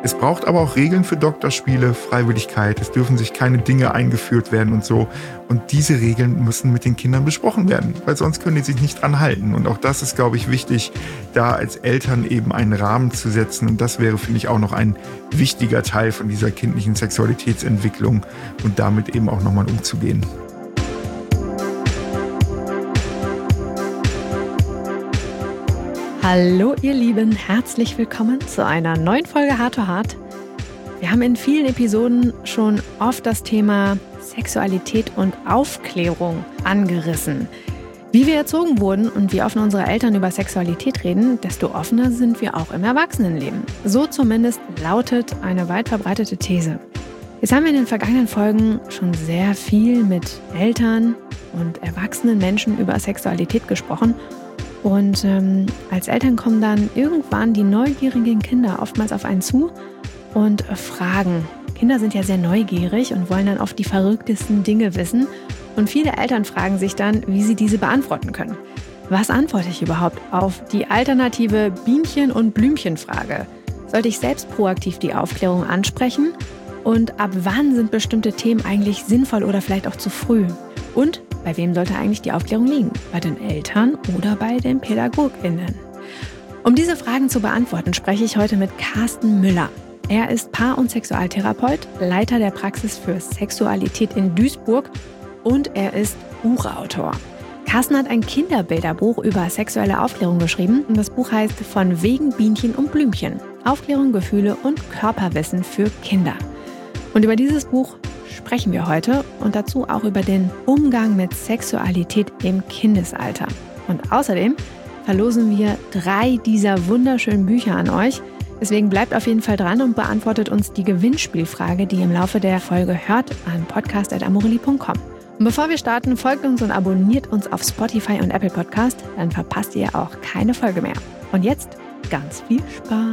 Es braucht aber auch Regeln für Doktorspiele, Freiwilligkeit. Es dürfen sich keine Dinge eingeführt werden und so. Und diese Regeln müssen mit den Kindern besprochen werden, weil sonst können die sich nicht dran halten. Und auch das ist, glaube ich, wichtig, da als Eltern eben einen Rahmen zu setzen. Und das wäre, finde ich, auch noch ein wichtiger Teil von dieser kindlichen Sexualitätsentwicklung und damit eben auch nochmal umzugehen. Hallo ihr Lieben, herzlich willkommen zu einer neuen Folge Heart to Heart. Wir haben in vielen Episoden schon oft das Thema Sexualität und Aufklärung angerissen. Wie wir erzogen wurden und wie offen unsere Eltern über Sexualität reden, desto offener sind wir auch im Erwachsenenleben. So zumindest lautet eine weit verbreitete These. Jetzt haben wir in den vergangenen Folgen schon sehr viel mit Eltern und erwachsenen Menschen über Sexualität gesprochen. Und als Eltern kommen dann irgendwann die neugierigen Kinder oftmals auf einen zu und fragen. Kinder sind ja sehr neugierig und wollen dann oft die verrücktesten Dinge wissen. Und viele Eltern fragen sich dann, wie sie diese beantworten können. Was antworte ich überhaupt auf die alternative Bienchen- und Blümchen-Frage? Sollte ich selbst proaktiv die Aufklärung ansprechen? Und ab wann sind bestimmte Themen eigentlich sinnvoll oder vielleicht auch zu früh? Und bei wem sollte eigentlich die Aufklärung liegen? Bei den Eltern oder bei den PädagogInnen? Um diese Fragen zu beantworten, spreche ich heute mit Carsten Müller. Er ist Paar- und Sexualtherapeut, Leiter der Praxis für Sexualität in Duisburg und er ist Buchautor. Carsten hat ein Kinderbilderbuch über sexuelle Aufklärung geschrieben und das Buch heißt Von wegen Bienchen und Blümchen. Aufklärung, Gefühle und Körperwissen für Kinder. Und über dieses Buch sprechen wir heute und dazu auch über den Umgang mit Sexualität im Kindesalter. Und außerdem verlosen wir 3 dieser wunderschönen Bücher an euch. Deswegen bleibt auf jeden Fall dran und beantwortet uns die Gewinnspielfrage, die ihr im Laufe der Folge hört, an podcast@amorelli.com. Und bevor wir starten, folgt uns und abonniert uns auf Spotify und Apple Podcast, dann verpasst ihr auch keine Folge mehr. Und jetzt ganz viel Spaß!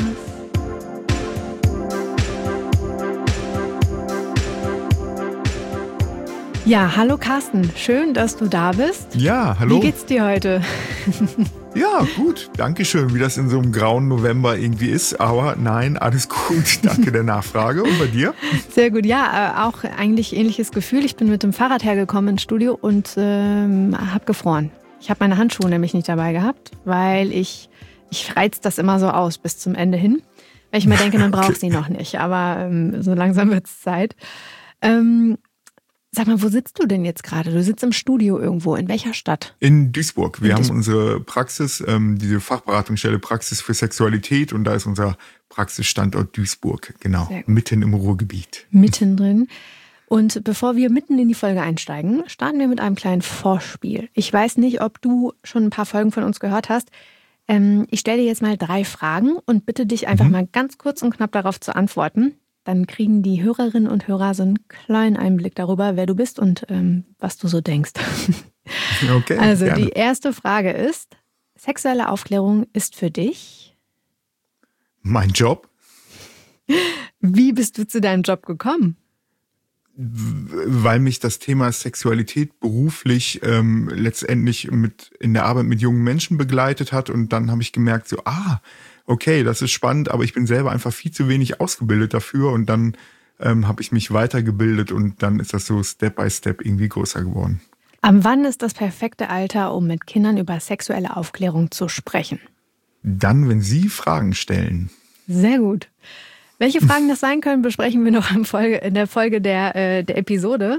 Ja, hallo Carsten, schön, dass du da bist. Ja, hallo. Wie geht's dir heute? Ja, gut, danke schön, wie das in so einem grauen November irgendwie ist. Aber nein, alles gut, danke der Nachfrage. Und bei dir? Sehr gut, ja, auch eigentlich ähnliches Gefühl. Ich bin mit dem Fahrrad hergekommen ins Studio und habe gefroren. Ich habe meine Handschuhe nämlich nicht dabei gehabt, weil ich reiz das immer so aus bis zum Ende hin. Weil ich mir denke, man braucht sie noch nicht, aber so langsam wird es Zeit. Sag mal, wo sitzt du denn jetzt gerade? Du sitzt im Studio irgendwo. In welcher Stadt? In Duisburg. Wir haben unsere Praxis, diese Fachberatungsstelle Praxis für Sexualität und da ist unser Praxisstandort Duisburg, genau, mitten im Ruhrgebiet. Mittendrin. Und bevor wir mitten in die Folge einsteigen, starten wir mit einem kleinen Vorspiel. Ich weiß nicht, ob du schon ein paar Folgen von uns gehört hast. Ich stelle dir jetzt mal 3 Fragen und bitte dich einfach mal ganz kurz und knapp darauf zu antworten. Dann kriegen die Hörerinnen und Hörer so einen kleinen Einblick darüber, wer du bist und was du so denkst. Okay, also gerne. Die erste Frage ist, sexuelle Aufklärung ist für dich? Mein Job? Wie bist du zu deinem Job gekommen? Weil mich das Thema Sexualität beruflich letztendlich in der Arbeit mit jungen Menschen begleitet hat und dann habe ich gemerkt, so okay, das ist spannend, aber ich bin selber einfach viel zu wenig ausgebildet dafür und dann habe ich mich weitergebildet und dann ist das so Step by Step irgendwie größer geworden. Ab wann ist das perfekte Alter, um mit Kindern über sexuelle Aufklärung zu sprechen? Dann, wenn sie Fragen stellen. Sehr gut. Welche Fragen das sein können, besprechen wir noch in der Folge der Episode.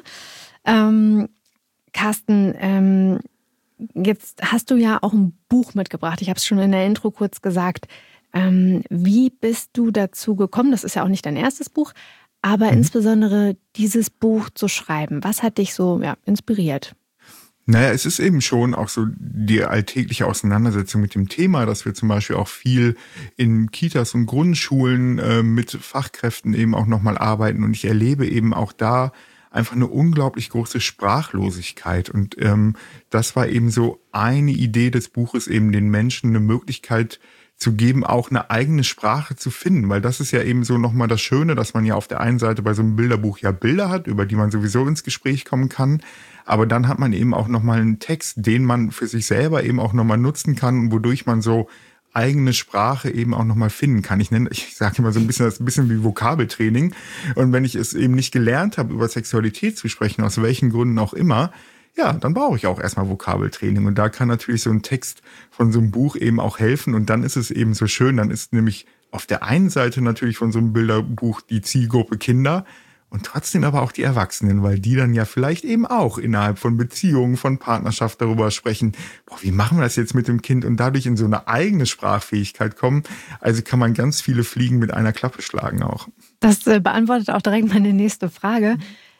Carsten, jetzt hast du ja auch ein Buch mitgebracht. Ich habe es schon in der Intro kurz gesagt. Wie bist du dazu gekommen? Das ist ja auch nicht dein erstes Buch, aber insbesondere dieses Buch zu schreiben. Was hat dich so inspiriert? Naja, es ist eben schon auch so die alltägliche Auseinandersetzung mit dem Thema, dass wir zum Beispiel auch viel in Kitas und Grundschulen mit Fachkräften eben auch nochmal arbeiten. Und ich erlebe eben auch da einfach eine unglaublich große Sprachlosigkeit. Und das war eben so eine Idee des Buches, eben den Menschen eine Möglichkeit zu geben, auch eine eigene Sprache zu finden. Weil das ist ja eben so nochmal das Schöne, dass man ja auf der einen Seite bei so einem Bilderbuch ja Bilder hat, über die man sowieso ins Gespräch kommen kann. Aber dann hat man eben auch nochmal einen Text, den man für sich selber eben auch nochmal nutzen kann, wodurch man so eigene Sprache eben auch nochmal finden kann. Ich sage immer so ein bisschen, das ist ein bisschen wie Vokabeltraining. Und wenn ich es eben nicht gelernt habe, über Sexualität zu sprechen, aus welchen Gründen auch immer, ja, dann brauche ich auch erstmal Vokabeltraining. Und da kann natürlich so ein Text von so einem Buch eben auch helfen. Und dann ist es eben so schön, dann ist nämlich auf der einen Seite natürlich von so einem Bilderbuch die Zielgruppe Kinder und trotzdem aber auch die Erwachsenen, weil die dann ja vielleicht eben auch innerhalb von Beziehungen, von Partnerschaft darüber sprechen, boah, wie machen wir das jetzt mit dem Kind und dadurch in so eine eigene Sprachfähigkeit kommen. Also kann man ganz viele Fliegen mit einer Klappe schlagen auch. Das beantwortet auch direkt meine nächste Frage.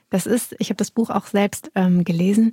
Ich habe das Buch auch selbst gelesen.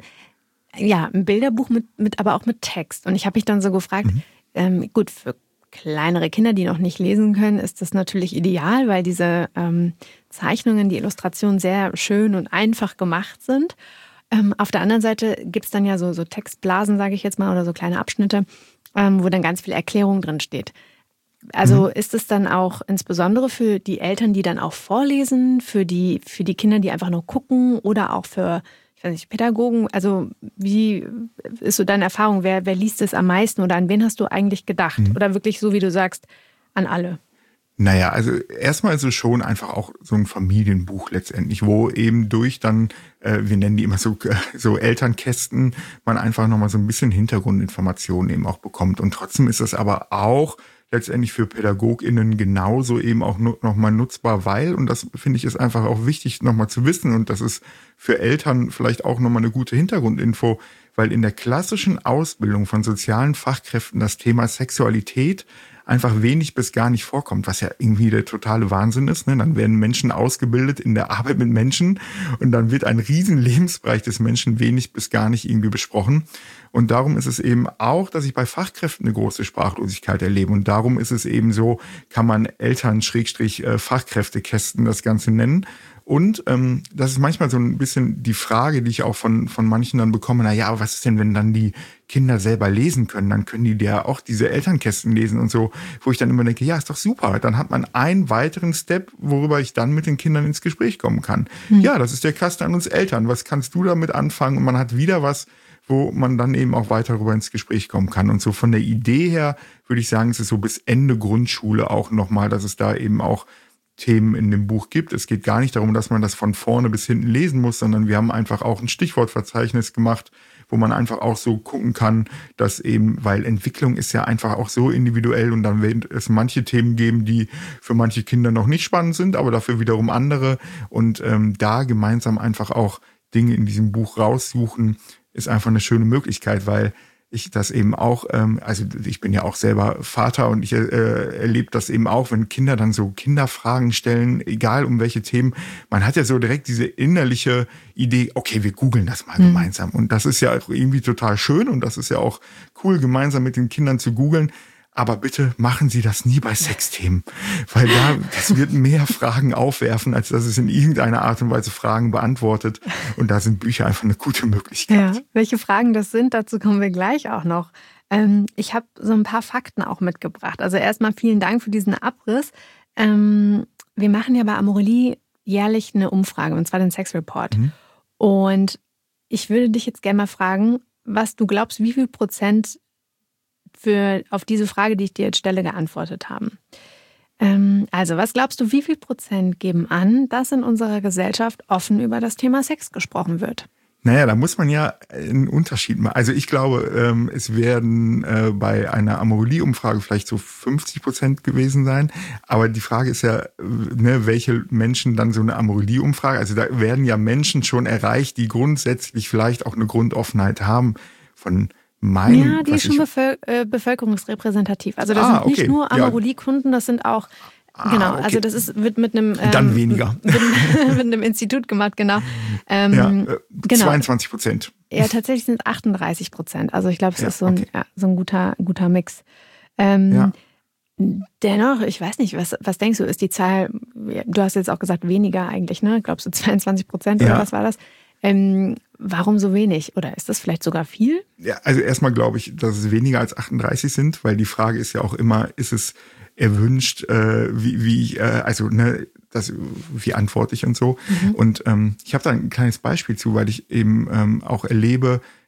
Ja, ein Bilderbuch aber auch mit Text. Und ich habe mich dann so gefragt, gut, für kleinere Kinder, die noch nicht lesen können, ist das natürlich ideal, weil diese Zeichnungen, die Illustrationen sehr schön und einfach gemacht sind. Auf der anderen Seite gibt es dann ja so Textblasen, sage ich jetzt mal, oder so kleine Abschnitte, wo dann ganz viel Erklärung drin steht. Also ist es dann auch insbesondere für die Eltern, die dann auch vorlesen, für die Kinder, die einfach nur gucken oder auch für, ich weiß nicht, Pädagogen? Also wie ist so deine Erfahrung? Wer liest es am meisten oder an wen hast du eigentlich gedacht? Oder wirklich so, wie du sagst, an alle? Naja, also erstmal ist es schon einfach auch so ein Familienbuch letztendlich, wo eben durch dann, wir nennen die immer so Elternkästen, man einfach nochmal so ein bisschen Hintergrundinformationen eben auch bekommt. Und trotzdem ist es aber auch letztendlich für PädagogInnen genauso eben auch nochmal nutzbar, weil, und das finde ich ist einfach auch wichtig nochmal zu wissen, und das ist für Eltern vielleicht auch nochmal eine gute Hintergrundinfo, weil in der klassischen Ausbildung von sozialen Fachkräften das Thema Sexualität einfach wenig bis gar nicht vorkommt, was ja irgendwie der totale Wahnsinn ist. Ne? Dann werden Menschen ausgebildet in der Arbeit mit Menschen und dann wird ein riesen Lebensbereich des Menschen wenig bis gar nicht irgendwie besprochen. Und darum ist es eben auch, dass ich bei Fachkräften eine große Sprachlosigkeit erlebe. Und darum ist es eben so, kann man Eltern-Fachkräftekästen das Ganze nennen. Und das ist manchmal so ein bisschen die Frage, die ich auch von manchen dann bekomme, naja, aber was ist denn, wenn dann die Kinder selber lesen können? Dann können die ja auch diese Elternkästen lesen und so, wo ich dann immer denke, ja, ist doch super. Dann hat man einen weiteren Step, worüber ich dann mit den Kindern ins Gespräch kommen kann. Ja, das ist der Kasten an uns Eltern. Was kannst du damit anfangen? Und man hat wieder was, wo man dann eben auch weiter darüber ins Gespräch kommen kann. Und so von der Idee her würde ich sagen, es ist so bis Ende Grundschule auch nochmal, dass es da eben auch Themen in dem Buch gibt. Es geht gar nicht darum, dass man das von vorne bis hinten lesen muss, sondern wir haben einfach auch ein Stichwortverzeichnis gemacht, wo man einfach auch so gucken kann, dass eben, weil Entwicklung ist ja einfach auch so individuell und dann wird es manche Themen geben, die für manche Kinder noch nicht spannend sind, aber dafür wiederum andere. Und da gemeinsam einfach auch Dinge in diesem Buch raussuchen, ist einfach eine schöne Möglichkeit, weil ich das eben auch, also ich bin ja auch selber Vater und ich erlebe das eben auch, wenn Kinder dann so Kinderfragen stellen, egal um welche Themen, man hat ja so direkt diese innerliche Idee, okay, wir googeln das mal gemeinsam. Und das ist ja auch irgendwie total schön und das ist ja auch cool, gemeinsam mit den Kindern zu googeln. Aber bitte machen Sie das nie bei Sexthemen, weil das wird mehr Fragen aufwerfen, als dass es in irgendeiner Art und Weise Fragen beantwortet. Und da sind Bücher einfach eine gute Möglichkeit. Ja, welche Fragen das sind, dazu kommen wir gleich auch noch. Ich habe so ein paar Fakten auch mitgebracht. Also erstmal vielen Dank für diesen Abriss. Wir machen ja bei Amorelie jährlich eine Umfrage, und zwar den Sex Report. Und ich würde dich jetzt gerne mal fragen, was du glaubst, wie viel Prozent auf diese Frage, die ich dir jetzt stelle, geantwortet haben. Also, was glaubst du, wie viel Prozent geben an, dass in unserer Gesellschaft offen über das Thema Sex gesprochen wird? Naja, da muss man ja einen Unterschied machen. Also ich glaube, es werden bei einer Amorelie-Umfrage vielleicht so 50% gewesen sein. Aber die Frage ist ja, ne, welche Menschen dann so eine Amorelie-Umfrage, also da werden ja Menschen schon erreicht, die grundsätzlich vielleicht auch eine Grundoffenheit haben von ja, die ist schon bevölkerungsrepräsentativ. Also das sind nicht nur Amorelie-Kunden, das sind auch, genau, okay. Also das wird mit einem dann weniger. Mit einem Institut gemacht, genau. Genau. 22%. Ja, tatsächlich sind es 38%. Also ich glaube, es ist so ein guter Mix. Dennoch, ich weiß nicht, was denkst du, ist die Zahl, du hast jetzt auch gesagt weniger eigentlich, ne? Glaubst du 22% oder was war das? Warum so wenig? Oder ist das vielleicht sogar viel? Ja, also erstmal glaube ich, dass es weniger als 38 sind, weil die Frage ist ja auch immer, ist es erwünscht, wie antworte ich und so. Und ich habe da ein kleines Beispiel zu, weil ich eben auch erlebe,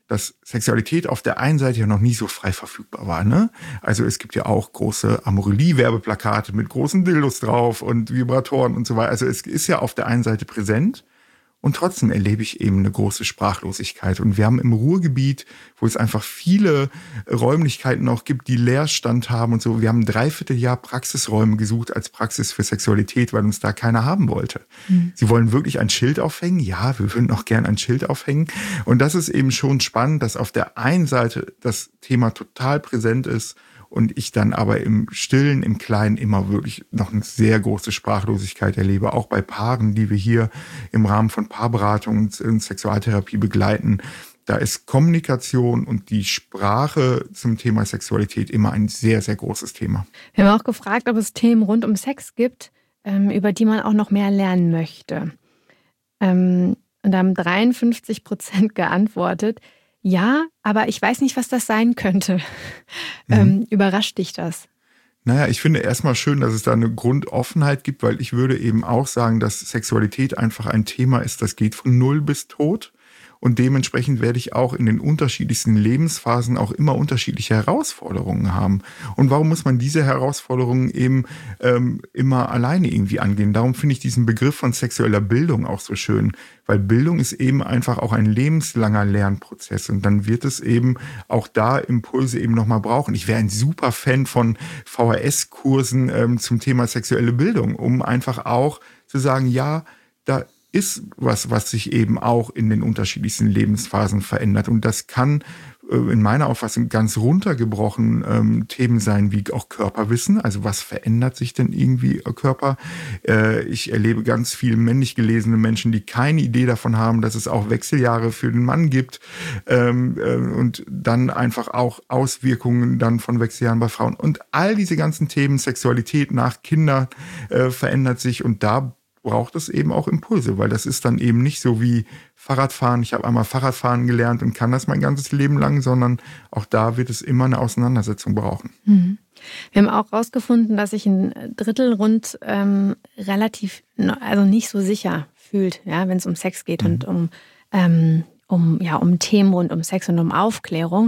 dass Sexualität auf der einen Seite ja noch nie so frei verfügbar war, ne? Also es gibt ja auch große Amorelie-Werbeplakate mit großen Dildos drauf und Vibratoren und so weiter. Also es ist ja auf der einen Seite präsent. Und trotzdem erlebe ich eben eine große Sprachlosigkeit. Und wir haben im Ruhrgebiet, wo es einfach viele Räumlichkeiten auch gibt, die Leerstand haben und so, wir haben ein Dreivierteljahr Praxisräume gesucht als Praxis für Sexualität, weil uns da keiner haben wollte. Sie wollen wirklich ein Schild aufhängen? Ja, wir würden auch gern ein Schild aufhängen. Und das ist eben schon spannend, dass auf der einen Seite das Thema total präsent ist und ich dann aber im Stillen, im Kleinen immer wirklich noch eine sehr große Sprachlosigkeit erlebe. Auch bei Paaren, die wir hier im Rahmen von Paarberatung und Sexualtherapie begleiten. Da ist Kommunikation und die Sprache zum Thema Sexualität immer ein sehr, sehr großes Thema. Wir haben auch gefragt, ob es Themen rund um Sex gibt, über die man auch noch mehr lernen möchte. Und da haben 53% geantwortet, ja, aber ich weiß nicht, was das sein könnte. Überrascht dich das? Naja, ich finde erstmal schön, dass es da eine Grundoffenheit gibt, weil ich würde eben auch sagen, dass Sexualität einfach ein Thema ist, das geht von 0 bis tot. Und dementsprechend werde ich auch in den unterschiedlichsten Lebensphasen auch immer unterschiedliche Herausforderungen haben. Und warum muss man diese Herausforderungen eben immer alleine irgendwie angehen? Darum finde ich diesen Begriff von sexueller Bildung auch so schön. Weil Bildung ist eben einfach auch ein lebenslanger Lernprozess. Und dann wird es eben auch da Impulse eben nochmal brauchen. Ich wäre ein super Fan von VHS-Kursen zum Thema sexuelle Bildung, um einfach auch zu sagen, ja, da ist was sich eben auch in den unterschiedlichsten Lebensphasen verändert. Und das kann in meiner Auffassung ganz runtergebrochen Themen sein, wie auch Körperwissen. Also was verändert sich denn irgendwie Körper? Ich erlebe ganz viele männlich gelesene Menschen, die keine Idee davon haben, dass es auch Wechseljahre für den Mann gibt. Und dann einfach auch Auswirkungen dann von Wechseljahren bei Frauen. Und all diese ganzen Themen, Sexualität nach Kindern verändert sich. Und da braucht es eben auch Impulse, weil das ist dann eben nicht so wie Fahrradfahren. Ich habe einmal Fahrradfahren gelernt und kann das mein ganzes Leben lang, sondern auch da wird es immer eine Auseinandersetzung brauchen. Wir haben auch herausgefunden, dass sich ein Drittel rund relativ, also nicht so sicher fühlt, ja, wenn es um Sex geht und um Themen rund um Sex und um Aufklärung.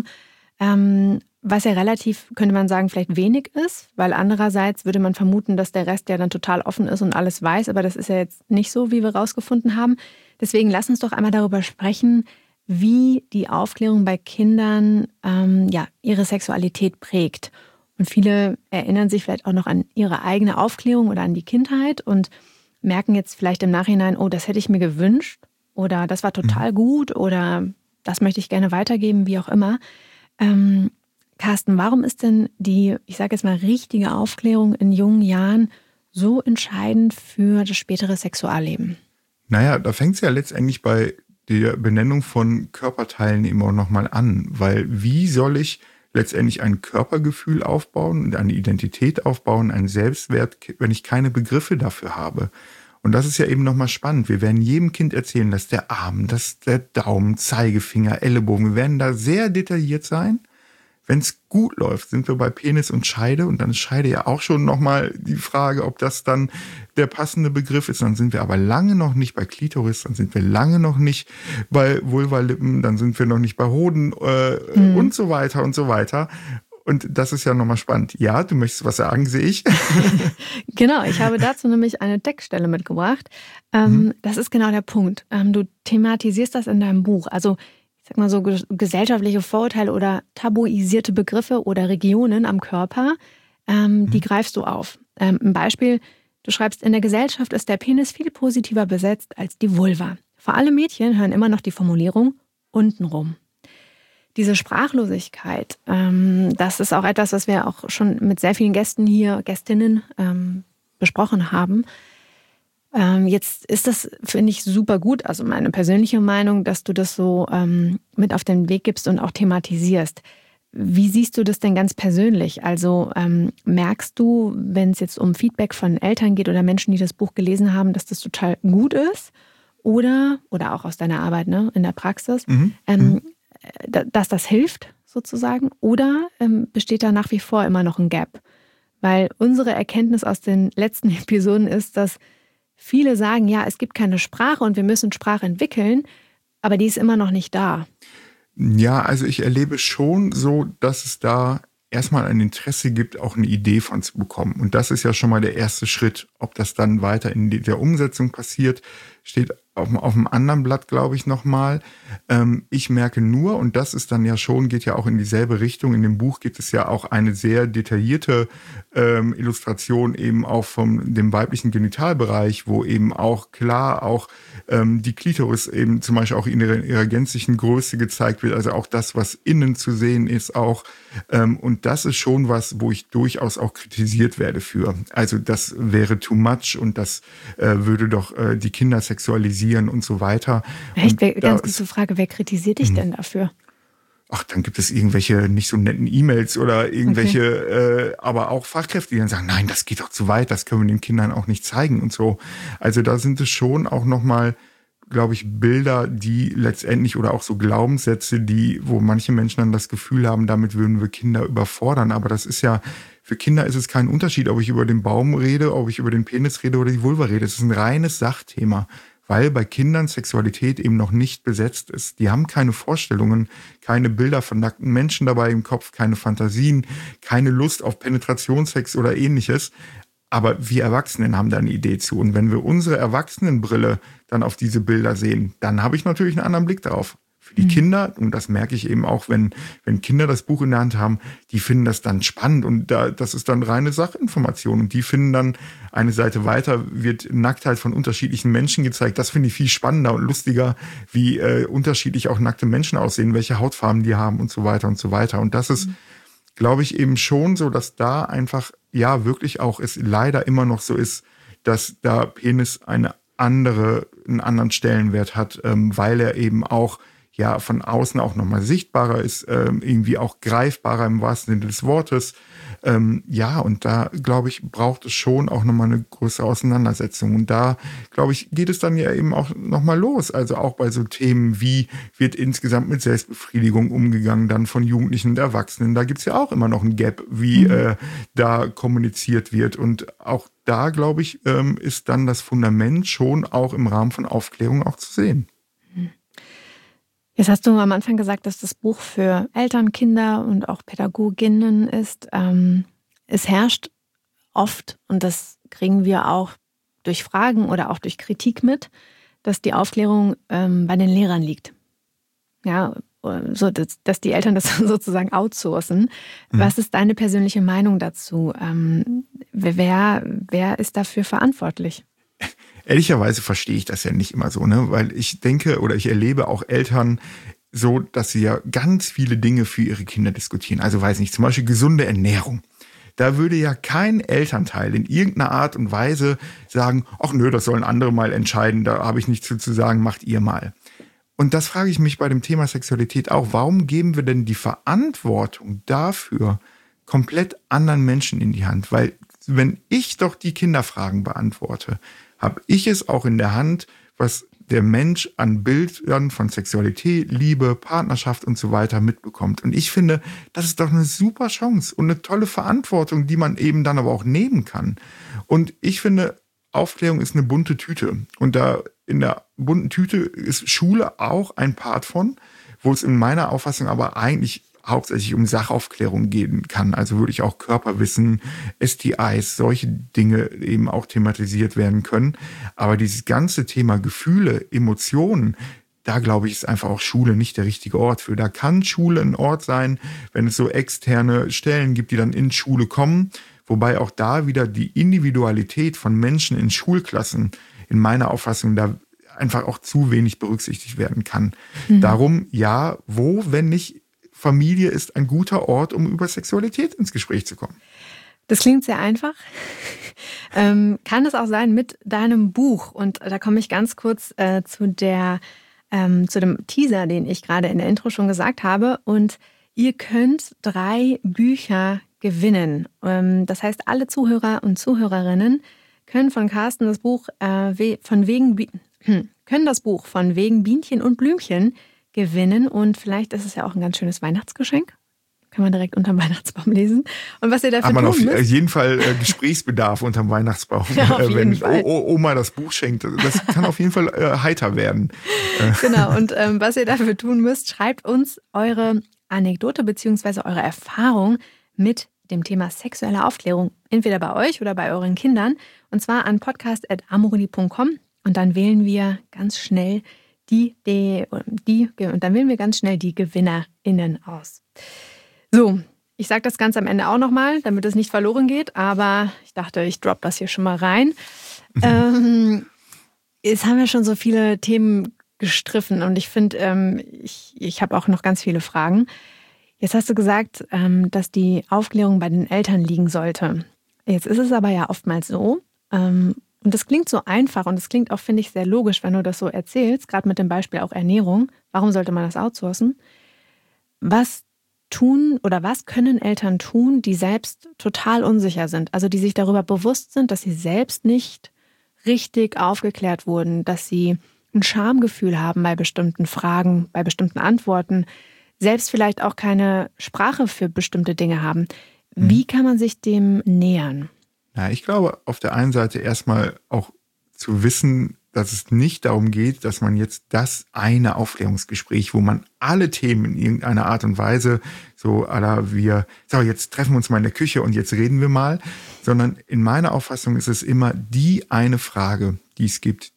Was ja relativ, könnte man sagen, vielleicht wenig ist, weil andererseits würde man vermuten, dass der Rest ja dann total offen ist und alles weiß, aber das ist ja jetzt nicht so, wie wir rausgefunden haben. Deswegen lass uns doch einmal darüber sprechen, wie die Aufklärung bei Kindern ihre Sexualität prägt. Und viele erinnern sich vielleicht auch noch an ihre eigene Aufklärung oder an die Kindheit und merken jetzt vielleicht im Nachhinein, oh, das hätte ich mir gewünscht oder das war total gut oder das möchte ich gerne weitergeben, wie auch immer. Carsten, warum ist denn die, ich sage jetzt mal, richtige Aufklärung in jungen Jahren so entscheidend für das spätere Sexualleben? Naja, da fängt es ja letztendlich bei der Benennung von Körperteilen immer nochmal an, weil wie soll ich letztendlich ein Körpergefühl aufbauen und eine Identität aufbauen, einen Selbstwert, wenn ich keine Begriffe dafür habe? Und das ist ja eben nochmal spannend. Wir werden jedem Kind erzählen, dass der Arm, dass der Daumen, Zeigefinger, Ellenbogen, wir werden da sehr detailliert sein. Wenn es gut läuft, sind wir bei Penis und Scheide und dann ist Scheide ja auch schon nochmal die Frage, ob das dann der passende Begriff ist. Dann sind wir aber lange noch nicht bei Klitoris, dann sind wir lange noch nicht bei Vulvalippen, dann sind wir noch nicht bei Hoden und so weiter und so weiter. Und das ist ja nochmal spannend. Ja, du möchtest was sagen, sehe ich. Genau, ich habe dazu nämlich eine Textstelle mitgebracht. Das ist genau der Punkt. Du thematisierst das in deinem Buch. Also ich sag mal so gesellschaftliche Vorurteile oder tabuisierte Begriffe oder Regionen am Körper, die greifst du auf. Ein Beispiel, du schreibst, in der Gesellschaft ist der Penis viel positiver besetzt als die Vulva. Vor allem Mädchen hören immer noch die Formulierung untenrum. Diese Sprachlosigkeit, das ist auch etwas, was wir auch schon mit sehr vielen Gästen hier, Gästinnen besprochen haben. Jetzt ist das, finde ich, super gut, also meine persönliche Meinung, dass du das so mit auf den Weg gibst und auch thematisierst. Wie siehst du das denn ganz persönlich? Also merkst du, wenn es jetzt um Feedback von Eltern geht oder Menschen, die das Buch gelesen haben, dass das total gut ist? Oder auch aus deiner Arbeit, ne, in der Praxis, dass das hilft sozusagen? Oder besteht da nach wie vor immer noch ein Gap? Weil unsere Erkenntnis aus den letzten Episoden ist, dass viele sagen, ja, es gibt keine Sprache und wir müssen Sprache entwickeln, aber die ist immer noch nicht da. Ja, also ich erlebe schon so, dass es da erstmal ein Interesse gibt, auch eine Idee von zu bekommen. Und das ist ja schon mal der erste Schritt. Ob das dann weiter in der Umsetzung passiert, steht auf dem anderen Blatt, glaube ich, nochmal. Ich merke nur, und das ist dann ja schon, geht ja auch in dieselbe Richtung. In dem Buch gibt es ja auch eine sehr detaillierte Illustration eben auch von dem weiblichen Genitalbereich, wo eben auch klar auch die Klitoris eben zum Beispiel auch in ihrer gänzlichen Größe gezeigt wird. Also auch das, was innen zu sehen ist auch. Und das ist schon was, wo ich durchaus auch kritisiert werde für. Also das wäre too much und das würde doch die Kinder sexualisieren und so weiter. Echt? Ganz kurze Frage, wer kritisiert dich denn dafür? Ach, dann gibt es irgendwelche nicht so netten E-Mails oder irgendwelche, aber auch Fachkräfte, die dann sagen, nein, das geht doch zu weit, das können wir den Kindern auch nicht zeigen und so. Also da sind es schon auch nochmal, glaube ich, Bilder, die letztendlich oder auch so Glaubenssätze, wo manche Menschen dann das Gefühl haben, damit würden wir Kinder überfordern. Aber das ist ja, für Kinder ist es kein Unterschied, ob ich über den Baum rede, ob ich über den Penis rede oder die Vulva rede. Es ist ein reines Sachthema, weil bei Kindern Sexualität eben noch nicht besetzt ist. Die haben keine Vorstellungen, keine Bilder von nackten Menschen dabei im Kopf, keine Fantasien, keine Lust auf Penetrationssex oder ähnliches. Aber wir Erwachsenen haben da eine Idee zu. Und wenn wir unsere Erwachsenenbrille dann auf diese Bilder sehen, dann habe ich natürlich einen anderen Blick darauf. Für die Kinder, und das merke ich eben auch, wenn Kinder das Buch in der Hand haben, die finden das dann spannend und das ist dann reine Sachinformation. Und die finden dann, eine Seite weiter wird Nacktheit von unterschiedlichen Menschen gezeigt. Das finde ich viel spannender und lustiger, wie unterschiedlich auch nackte Menschen aussehen, welche Hautfarben die haben und so weiter und so weiter. Und das ist, glaube ich, eben schon so, dass da einfach, ja, wirklich auch es leider immer noch so ist, dass da Penis einen anderen Stellenwert hat, weil er eben auch ja von außen auch nochmal sichtbarer ist, irgendwie auch greifbarer im wahrsten Sinne des Wortes. Ja, und da, glaube ich, braucht es schon auch nochmal eine größere Auseinandersetzung. Und da, glaube ich, geht es dann ja eben auch nochmal los. Also auch bei so Themen wie wird insgesamt mit Selbstbefriedigung umgegangen, dann von Jugendlichen und Erwachsenen. Da gibt's ja auch immer noch ein Gap, wie da kommuniziert wird. Und auch da, glaube ich, ist dann das Fundament schon auch im Rahmen von Aufklärung auch zu sehen. Jetzt hast du am Anfang gesagt, dass das Buch für Eltern, Kinder und auch Pädagoginnen ist. Es herrscht oft, und das kriegen wir auch durch Fragen oder auch durch Kritik mit, dass die Aufklärung bei den Lehrern liegt. Ja, so dass die Eltern das sozusagen outsourcen. Was ist deine persönliche Meinung dazu? Wer ist dafür verantwortlich? Ehrlicherweise verstehe ich das ja nicht immer so, ne? Weil ich denke oder ich erlebe auch Eltern so, dass sie ja ganz viele Dinge für ihre Kinder diskutieren. Also weiß nicht, zum Beispiel gesunde Ernährung. Da würde ja kein Elternteil in irgendeiner Art und Weise sagen, ach nö, das sollen andere mal entscheiden, da habe ich nichts zu sagen, macht ihr mal. Und das frage ich mich bei dem Thema Sexualität auch. Warum geben wir denn die Verantwortung dafür komplett anderen Menschen in die Hand? Weil wenn ich doch die Kinderfragen beantworte, habe ich es auch in der Hand, was der Mensch an Bildern von Sexualität, Liebe, Partnerschaft und so weiter mitbekommt. Und ich finde, das ist doch eine super Chance und eine tolle Verantwortung, die man eben dann aber auch nehmen kann. Und ich finde, Aufklärung ist eine bunte Tüte. Und da in der bunten Tüte ist Schule auch ein Part von, wo es in meiner Auffassung aber eigentlich hauptsächlich um Sachaufklärung gehen kann. Also würde ich auch Körperwissen, STIs, solche Dinge eben auch thematisiert werden können. Aber dieses ganze Thema Gefühle, Emotionen, da glaube ich, ist einfach auch Schule nicht der richtige Ort für. Da kann Schule ein Ort sein, wenn es so externe Stellen gibt, die dann in Schule kommen. Wobei auch da wieder die Individualität von Menschen in Schulklassen in meiner Auffassung da einfach auch zu wenig berücksichtigt werden kann. Darum, ja, wo, wenn nicht Familie ist ein guter Ort, um über Sexualität ins Gespräch zu kommen. Das klingt sehr einfach. Kann es auch sein mit deinem Buch? Und da komme ich ganz kurz zu dem Teaser, den ich gerade in der Intro schon gesagt habe. Und ihr könnt 3 Bücher gewinnen. Das heißt, alle Zuhörer und Zuhörerinnen können von Carsten das Buch von wegen Bienchen und Blümchen gewinnen. Und vielleicht ist es ja auch ein ganz schönes Weihnachtsgeschenk. Kann man direkt unterm Weihnachtsbaum lesen. Und was ihr dafür tun müsst. Auf jeden Fall Gesprächsbedarf unterm Weihnachtsbaum. Ja, auf jeden Fall. Oma das Buch schenkt, das kann auf jeden Fall heiter werden. Genau, und was ihr dafür tun müsst, schreibt uns eure Anekdote bzw. eure Erfahrung mit dem Thema sexuelle Aufklärung, entweder bei euch oder bei euren Kindern, und zwar an podcast@amorelli.com, und dann wählen wir ganz schnell die GewinnerInnen aus. So, ich sage das ganz am Ende auch nochmal, damit es nicht verloren geht, aber ich dachte, ich droppe das hier schon mal rein. Es haben ja schon so viele Themen gestriffen und ich finde, ich habe auch noch ganz viele Fragen. Jetzt hast du gesagt, dass die Aufklärung bei den Eltern liegen sollte. Jetzt ist es aber ja oftmals so, und das klingt so einfach und das klingt auch, finde ich, sehr logisch, wenn du das so erzählst, gerade mit dem Beispiel auch Ernährung. Warum sollte man das outsourcen? Was können Eltern tun, die selbst total unsicher sind, also die sich darüber bewusst sind, dass sie selbst nicht richtig aufgeklärt wurden, dass sie ein Schamgefühl haben bei bestimmten Fragen, bei bestimmten Antworten, selbst vielleicht auch keine Sprache für bestimmte Dinge haben. Wie kann man sich dem nähern? Ja, ich glaube, auf der einen Seite erstmal auch zu wissen, dass es nicht darum geht, dass man jetzt das eine Aufklärungsgespräch, wo man alle Themen in irgendeiner Art und Weise so jetzt treffen wir uns mal in der Küche und jetzt reden wir mal, sondern in meiner Auffassung ist es immer die eine Frage, die es gibt.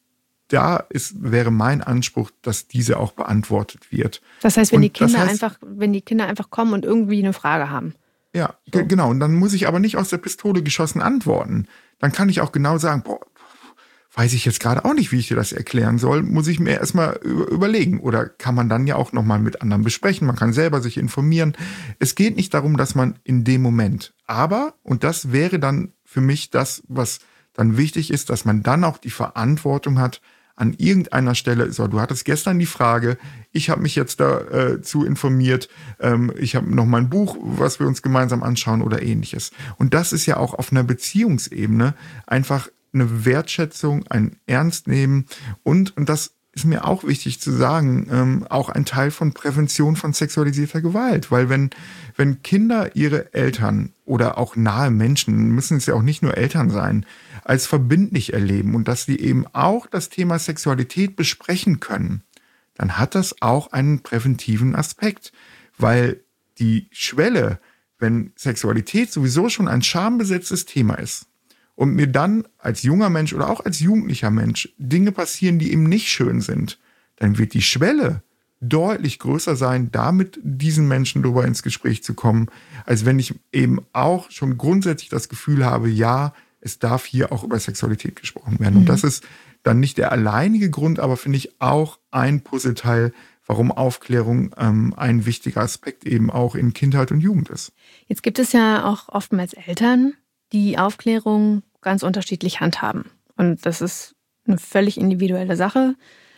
Wäre mein Anspruch, dass diese auch beantwortet wird. Das heißt, wenn die Kinder einfach kommen und irgendwie eine Frage haben. Ja, so. Genau. Und dann muss ich aber nicht aus der Pistole geschossen antworten. Dann kann ich auch genau sagen, weiß ich jetzt gerade auch nicht, wie ich dir das erklären soll, muss ich mir erstmal überlegen. Oder kann man dann ja auch nochmal mit anderen besprechen. Man kann selber sich informieren. Es geht nicht darum, dass man in dem Moment, und das wäre dann für mich das, was dann wichtig ist, dass man dann auch die Verantwortung hat, an irgendeiner Stelle, so, du hattest gestern die Frage, ich habe mich jetzt dazu informiert, ich habe noch mal ein Buch, was wir uns gemeinsam anschauen oder ähnliches. Und das ist ja auch auf einer Beziehungsebene einfach eine Wertschätzung, ein Ernstnehmen und das ist mir auch wichtig zu sagen, auch ein Teil von Prävention von sexualisierter Gewalt. Weil wenn Kinder ihre Eltern oder auch nahe Menschen, müssen es ja auch nicht nur Eltern sein, als verbindlich erleben und dass sie eben auch das Thema Sexualität besprechen können, dann hat das auch einen präventiven Aspekt. Weil die Schwelle, wenn Sexualität sowieso schon ein schambesetztes Thema ist und mir dann als junger Mensch oder auch als jugendlicher Mensch Dinge passieren, die eben nicht schön sind, dann wird die Schwelle deutlich größer sein, da mit diesen Menschen drüber ins Gespräch zu kommen, als wenn ich eben auch schon grundsätzlich das Gefühl habe, ja, es darf hier auch über Sexualität gesprochen werden. Und das ist dann nicht der alleinige Grund, aber finde ich auch ein Puzzleteil, warum Aufklärung ein wichtiger Aspekt eben auch in Kindheit und Jugend ist. Jetzt gibt es ja auch oftmals Eltern, die Aufklärung ganz unterschiedlich handhaben. Und das ist eine völlig individuelle Sache.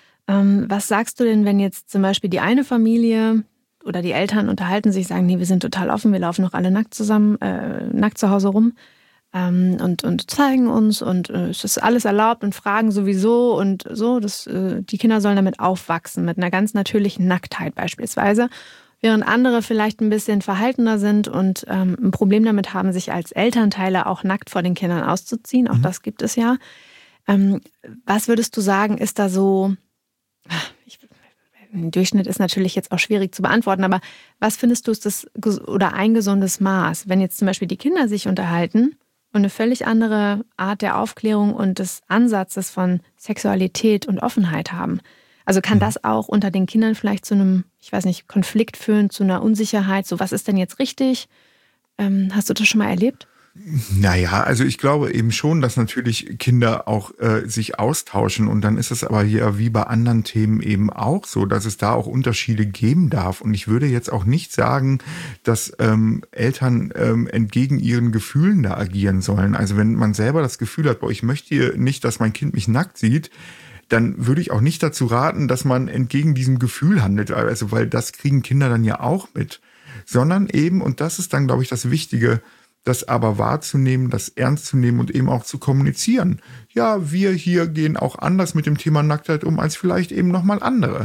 Was sagst du denn, wenn jetzt zum Beispiel die eine Familie oder die Eltern unterhalten sich, sagen, nee, wir sind total offen, wir laufen noch alle nackt zu Hause rum und zeigen uns und es ist alles erlaubt und fragen sowieso und so, die Kinder sollen damit aufwachsen, mit einer ganz natürlichen Nacktheit beispielsweise, während andere vielleicht ein bisschen verhaltener sind und ein Problem damit haben, sich als Elternteile auch nackt vor den Kindern auszuziehen. Auch das gibt es ja. Was würdest du sagen, ist da so, im Durchschnitt ist natürlich jetzt auch schwierig zu beantworten, aber was findest du ist ein gesundes Maß, wenn jetzt zum Beispiel die Kinder sich unterhalten und eine völlig andere Art der Aufklärung und des Ansatzes von Sexualität und Offenheit haben? Also kann das auch unter den Kindern vielleicht zu einem, Konflikt führen, zu einer Unsicherheit? So, was ist denn jetzt richtig? Hast du das schon mal erlebt? Naja, also ich glaube eben schon, dass natürlich Kinder auch sich austauschen und dann ist es aber hier wie bei anderen Themen eben auch so, dass es da auch Unterschiede geben darf und ich würde jetzt auch nicht sagen, dass Eltern entgegen ihren Gefühlen da agieren sollen. Also wenn man selber das Gefühl hat, ich möchte nicht, dass mein Kind mich nackt sieht, dann würde ich auch nicht dazu raten, dass man entgegen diesem Gefühl handelt, also weil das kriegen Kinder dann ja auch mit, sondern eben, und das ist dann, glaube ich, das Wichtige, das aber wahrzunehmen, das ernst zu nehmen und eben auch zu kommunizieren. Ja, wir hier gehen auch anders mit dem Thema Nacktheit um als vielleicht eben nochmal andere.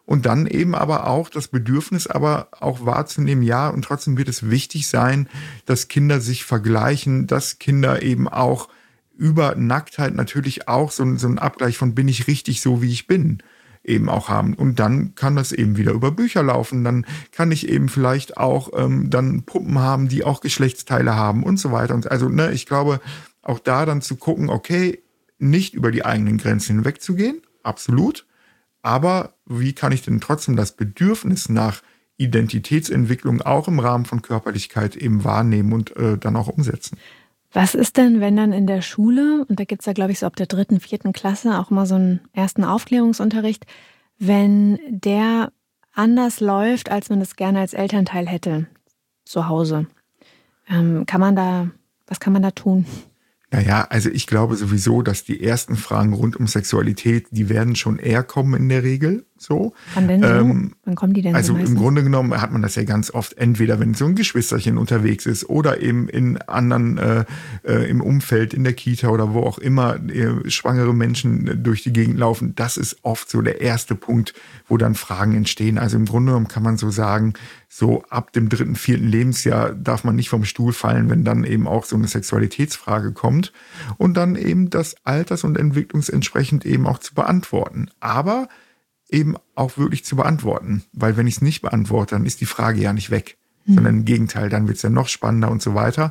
Und dann eben aber auch das Bedürfnis aber auch wahrzunehmen, ja, und trotzdem wird es wichtig sein, dass Kinder sich vergleichen, dass Kinder eben auch über Nacktheit natürlich auch so ein Abgleich von bin ich richtig so, wie ich bin, eben auch haben. Und dann kann das eben wieder über Bücher laufen. Dann kann ich eben vielleicht auch dann Puppen haben, die auch Geschlechtsteile haben und so weiter. Und also, ich glaube, auch da dann zu gucken, okay, nicht über die eigenen Grenzen hinwegzugehen, absolut. Aber wie kann ich denn trotzdem das Bedürfnis nach Identitätsentwicklung auch im Rahmen von Körperlichkeit eben wahrnehmen und dann auch umsetzen? Was ist denn, wenn dann in der Schule, und da gibt es ja, glaube ich, so ab der 3., 4. Klasse auch mal so einen ersten Aufklärungsunterricht, wenn der anders läuft, als man es gerne als Elternteil hätte zu Hause? Was kann man da tun? Naja, also ich glaube sowieso, dass die ersten Fragen rund um Sexualität, die werden schon eher kommen in der Regel. So. Wann denn so? Wann kommen die denn also so meistens? Im Grunde genommen hat man das ja ganz oft, entweder wenn so ein Geschwisterchen unterwegs ist oder eben in anderen, im Umfeld, in der Kita oder wo auch immer schwangere Menschen durch die Gegend laufen. Das ist oft so der erste Punkt, wo dann Fragen entstehen. Also im Grunde genommen kann man so sagen, so ab dem 3., 4. Lebensjahr darf man nicht vom Stuhl fallen, wenn dann eben auch so eine Sexualitätsfrage kommt und dann eben das alters- und entwicklungsentsprechend eben auch zu beantworten. Aber eben auch wirklich zu beantworten. Weil wenn ich es nicht beantworte, dann ist die Frage ja nicht weg. Sondern im Gegenteil, dann wird es ja noch spannender und so weiter.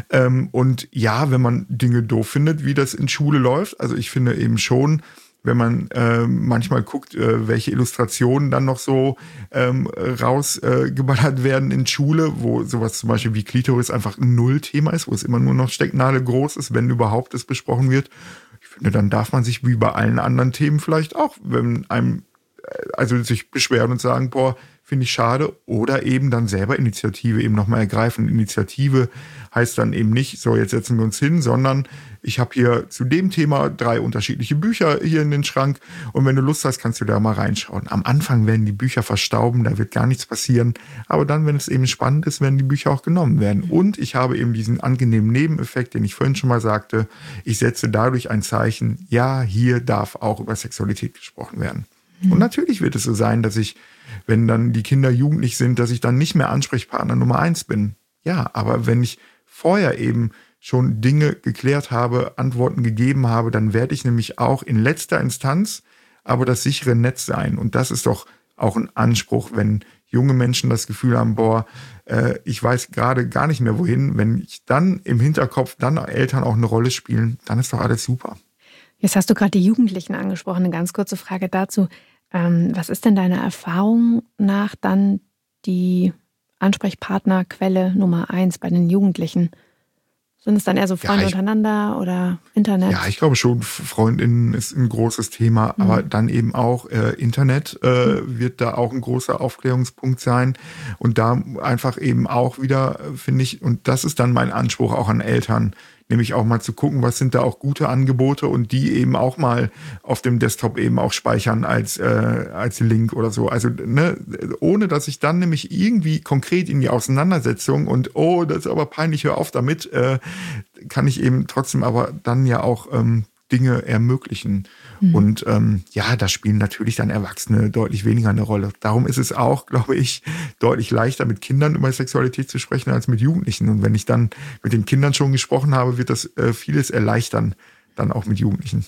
Und ja, wenn man Dinge doof findet, wie das in Schule läuft, also ich finde eben schon, wenn man manchmal guckt, welche Illustrationen dann noch so rausgeballert werden in Schule, wo sowas zum Beispiel wie Klitoris einfach ein Nullthema ist, wo es immer nur noch Stecknadel groß ist, wenn überhaupt es besprochen wird. Ich finde, dann darf man sich wie bei allen anderen Themen vielleicht auch, wenn einem sich beschweren und sagen, boah, finde ich schade, oder eben dann selber Initiative eben nochmal ergreifen. Initiative heißt dann eben nicht, so jetzt setzen wir uns hin, sondern ich habe hier zu dem Thema 3 unterschiedliche Bücher hier in den Schrank und wenn du Lust hast, kannst du da mal reinschauen. Am Anfang werden die Bücher verstauben, da wird gar nichts passieren, aber dann, wenn es eben spannend ist, werden die Bücher auch genommen werden. Und ich habe eben diesen angenehmen Nebeneffekt, den ich vorhin schon mal sagte, ich setze dadurch ein Zeichen, ja, hier darf auch über Sexualität gesprochen werden. Und natürlich wird es so sein, dass ich, wenn dann die Kinder jugendlich sind, dass ich dann nicht mehr Ansprechpartner Nummer 1 bin. Ja, aber wenn ich vorher eben schon Dinge geklärt habe, Antworten gegeben habe, dann werde ich nämlich auch in letzter Instanz aber das sichere Netz sein. Und das ist doch auch ein Anspruch, wenn junge Menschen das Gefühl haben, boah, ich weiß gerade gar nicht mehr wohin. Wenn ich dann im Hinterkopf dann Eltern auch eine Rolle spielen, dann ist doch alles super. Jetzt hast du gerade die Jugendlichen angesprochen. Eine ganz kurze Frage dazu. Was ist denn deiner Erfahrung nach dann die Ansprechpartnerquelle Nummer 1 bei den Jugendlichen? Sind es dann eher so Freunde untereinander oder Internet? Ja, ich glaube schon, Freundinnen ist ein großes Thema, aber dann eben auch Internet wird da auch ein großer Aufklärungspunkt sein. Und da einfach eben auch wieder, finde ich, und das ist dann mein Anspruch auch an Eltern, nämlich auch mal zu gucken, was sind da auch gute Angebote und die eben auch mal auf dem Desktop eben auch speichern als Link oder so. Also ohne, dass ich dann nämlich irgendwie konkret in die Auseinandersetzung und das ist aber peinlich, hör auf damit, kann ich eben trotzdem aber dann ja auch Dinge ermöglichen. Und da spielen natürlich dann Erwachsene deutlich weniger eine Rolle. Darum ist es auch, glaube ich, deutlich leichter mit Kindern über Sexualität zu sprechen als mit Jugendlichen. Und wenn ich dann mit den Kindern schon gesprochen habe, wird das vieles erleichtern, dann auch mit Jugendlichen.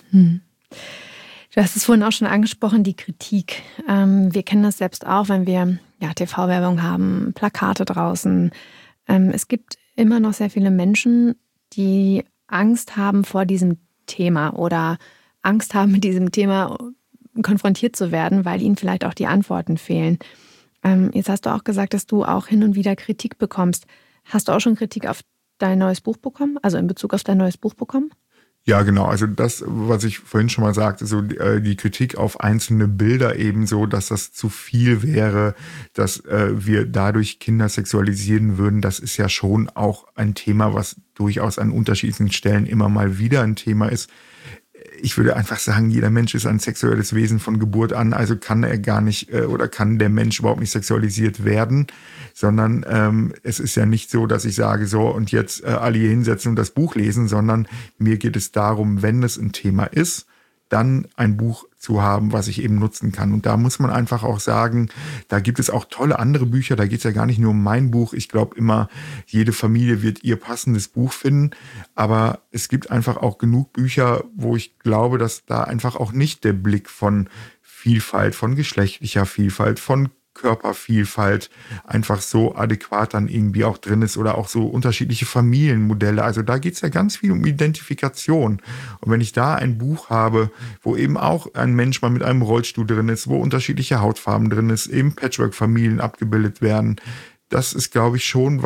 Du hast es vorhin auch schon angesprochen, die Kritik. Wir kennen das selbst auch, wenn wir TV-Werbung haben, Plakate draußen. Es gibt immer noch sehr viele Menschen, die Angst haben vor diesem Thema oder Angst haben, mit diesem Thema konfrontiert zu werden, weil ihnen vielleicht auch die Antworten fehlen. Jetzt hast du auch gesagt, dass du auch hin und wieder Kritik bekommst. Hast du auch schon Kritik auf dein neues Buch bekommen? Also in Bezug auf dein neues Buch bekommen? Ja, genau. Also das, was ich vorhin schon mal sagte, so die Kritik auf einzelne Bilder eben so, dass das zu viel wäre, dass wir dadurch Kinder sexualisieren würden, das ist ja schon auch ein Thema, was durchaus an unterschiedlichen Stellen immer mal wieder ein Thema ist. Ich würde einfach sagen, jeder Mensch ist ein sexuelles Wesen von Geburt an, also kann er gar nicht oder kann der Mensch überhaupt nicht sexualisiert werden, sondern es ist ja nicht so, dass ich sage, so und jetzt alle hier hinsetzen und das Buch lesen, sondern mir geht es darum, wenn es ein Thema ist, dann ein Buch zu haben, was ich eben nutzen kann. Und da muss man einfach auch sagen, da gibt es auch tolle andere Bücher, da geht es ja gar nicht nur um mein Buch. Ich glaube immer, jede Familie wird ihr passendes Buch finden, aber es gibt einfach auch genug Bücher, wo ich glaube, dass da einfach auch nicht der Blick von Vielfalt, von geschlechtlicher Vielfalt, von Körpervielfalt einfach so adäquat dann irgendwie auch drin ist oder auch so unterschiedliche Familienmodelle. Also da geht es ja ganz viel um Identifikation. Und wenn ich da ein Buch habe, wo eben auch ein Mensch mal mit einem Rollstuhl drin ist, wo unterschiedliche Hautfarben drin ist, eben Patchwork-Familien abgebildet werden, das ist, glaube ich, schon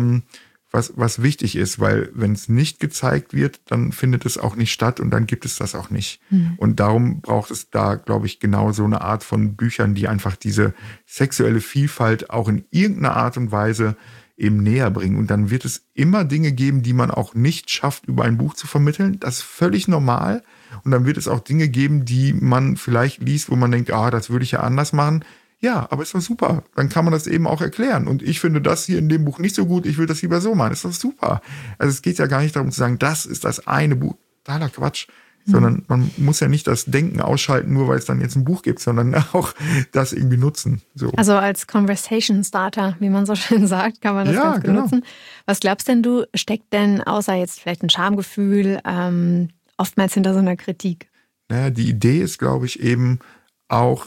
was wichtig ist, weil wenn es nicht gezeigt wird, dann findet es auch nicht statt und dann gibt es das auch nicht. Und darum braucht es da, glaube ich, genau so eine Art von Büchern, die einfach diese sexuelle Vielfalt auch in irgendeiner Art und Weise eben näher bringen. Und dann wird es immer Dinge geben, die man auch nicht schafft, über ein Buch zu vermitteln. Das ist völlig normal. Und dann wird es auch Dinge geben, die man vielleicht liest, wo man denkt, das würde ich ja anders machen. Ja, aber ist doch super. Dann kann man das eben auch erklären. Und ich finde das hier in dem Buch nicht so gut, ich will das lieber so machen. Ist doch super. Also es geht ja gar nicht darum zu sagen, das ist das eine Buch. Totaler Quatsch. Sondern man muss ja nicht das Denken ausschalten, nur weil es dann jetzt ein Buch gibt, sondern auch das irgendwie nutzen. So. Also als Conversation Starter, wie man so schön sagt, kann man das ganz gut nutzen. Was glaubst denn du, steckt denn außer jetzt vielleicht ein Schamgefühl oftmals hinter so einer Kritik? Naja, die Idee ist, glaube ich, eben auch,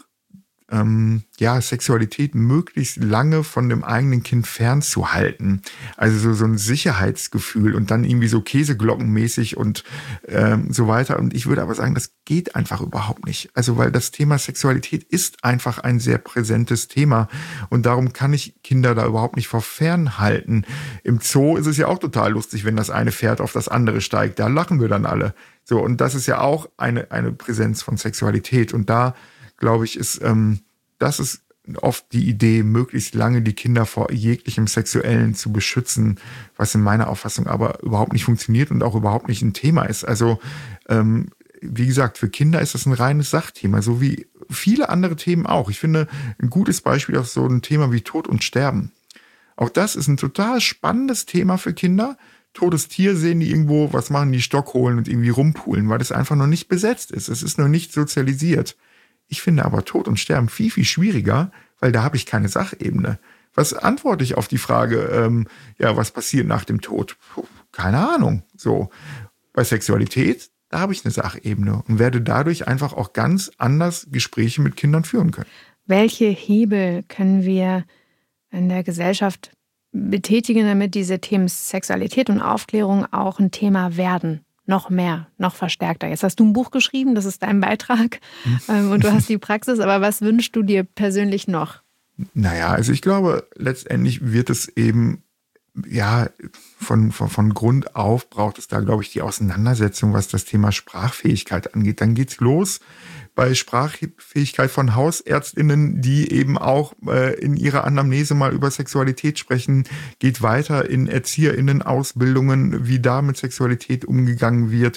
Sexualität möglichst lange von dem eigenen Kind fernzuhalten. Also so ein Sicherheitsgefühl und dann irgendwie so käseglockenmäßig und so weiter. Und ich würde aber sagen, das geht einfach überhaupt nicht. Also weil das Thema Sexualität ist einfach ein sehr präsentes Thema und darum kann ich Kinder da überhaupt nicht vor fernhalten. Im Zoo ist es ja auch total lustig, wenn das eine Pferd auf das andere steigt. Da lachen wir dann alle. So, und das ist ja auch eine Präsenz von Sexualität. Und da glaube ich, das ist oft die Idee, möglichst lange die Kinder vor jeglichem Sexuellen zu beschützen, was in meiner Auffassung aber überhaupt nicht funktioniert und auch überhaupt nicht ein Thema ist. Also, wie gesagt, für Kinder ist das ein reines Sachthema, so wie viele andere Themen auch. Ich finde, ein gutes Beispiel ist so ein Thema wie Tod und Sterben. Auch das ist ein total spannendes Thema für Kinder. Totes Tier sehen die irgendwo, was machen die, Stock holen und irgendwie rumpulen, weil das einfach noch nicht besetzt ist. Es ist noch nicht sozialisiert. Ich finde aber Tod und Sterben viel, viel schwieriger, weil da habe ich keine Sachebene. Was antworte ich auf die Frage, was passiert nach dem Tod? Keine Ahnung. So, bei Sexualität, da habe ich eine Sachebene und werde dadurch einfach auch ganz anders Gespräche mit Kindern führen können. Welche Hebel können wir in der Gesellschaft betätigen, damit diese Themen Sexualität und Aufklärung auch ein Thema werden? Noch mehr, noch verstärkter. Jetzt hast du ein Buch geschrieben, das ist dein Beitrag und du hast die Praxis, aber was wünschst du dir persönlich noch? Naja, also ich glaube, letztendlich wird es eben, von Grund auf braucht es da, glaube ich, die Auseinandersetzung, was das Thema Sprachfähigkeit angeht. Dann geht's los bei Sprachfähigkeit von HausärztInnen, die eben auch in ihrer Anamnese mal über Sexualität sprechen, geht weiter in ErzieherInnen-Ausbildungen, wie da mit Sexualität umgegangen wird.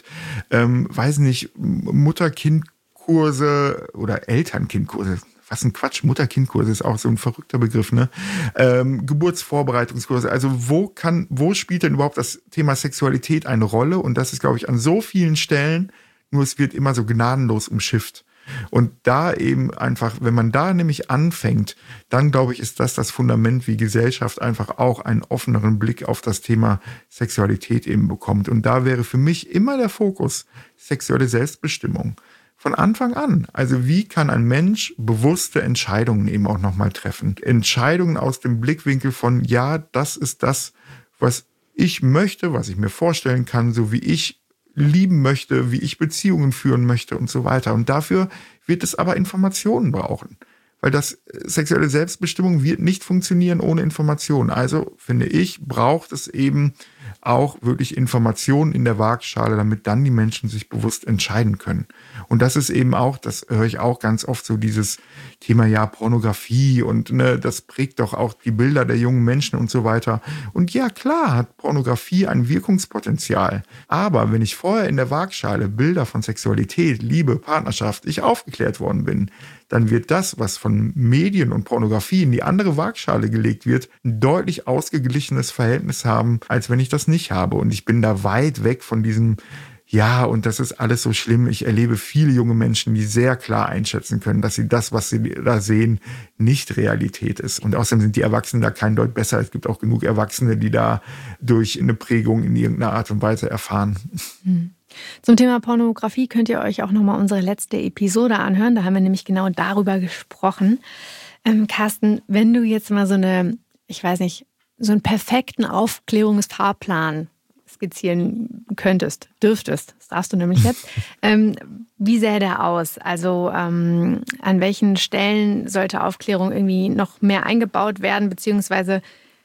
Mutter-Kind-Kurse oder Eltern-Kind-Kurse. Was ein Quatsch, Mutter-Kind-Kurse ist auch so ein verrückter Begriff, ne? Geburtsvorbereitungskurse. Also wo spielt denn überhaupt das Thema Sexualität eine Rolle? Und das ist, glaube ich, an so vielen Stellen, nur es wird immer so gnadenlos umschifft. Und da eben einfach, wenn man da nämlich anfängt, dann glaube ich, ist das Fundament, wie Gesellschaft einfach auch einen offeneren Blick auf das Thema Sexualität eben bekommt. Und da wäre für mich immer der Fokus sexuelle Selbstbestimmung. Von Anfang an. Also wie kann ein Mensch bewusste Entscheidungen eben auch nochmal treffen? Entscheidungen aus dem Blickwinkel von, ja, das ist das, was ich möchte, was ich mir vorstellen kann, so wie ich lieben möchte, wie ich Beziehungen führen möchte und so weiter. Und dafür wird es aber Informationen brauchen. Weil das sexuelle Selbstbestimmung wird nicht funktionieren ohne Informationen. Also, finde ich, braucht es eben auch wirklich Informationen in der Waagschale, damit dann die Menschen sich bewusst entscheiden können. Und das ist eben auch, das höre ich auch ganz oft, so dieses Thema, ja, Pornografie und das prägt doch auch die Bilder der jungen Menschen und so weiter. Und ja, klar hat Pornografie ein Wirkungspotenzial. Aber wenn ich vorher in der Waagschale Bilder von Sexualität, Liebe, Partnerschaft, ich aufgeklärt worden bin, dann wird das, was von Medien und Pornografie in die andere Waagschale gelegt wird, ein deutlich ausgeglichenes Verhältnis haben, als wenn ich das nicht habe. Und ich bin da weit weg von diesem ja, und das ist alles so schlimm. Ich erlebe viele junge Menschen, die sehr klar einschätzen können, dass sie das, was sie da sehen, nicht Realität ist. Und außerdem sind die Erwachsenen da kein Deut besser. Es gibt auch genug Erwachsene, die da durch eine Prägung in irgendeiner Art und Weise erfahren. Zum Thema Pornografie könnt ihr euch auch nochmal unsere letzte Episode anhören. Da haben wir nämlich genau darüber gesprochen. Carsten, wenn du jetzt mal so einen perfekten Aufklärungsfahrplan skizzieren dürftest, das darfst du nämlich jetzt, wie sähe der aus? Also an welchen Stellen sollte Aufklärung irgendwie noch mehr eingebaut werden, beziehungsweise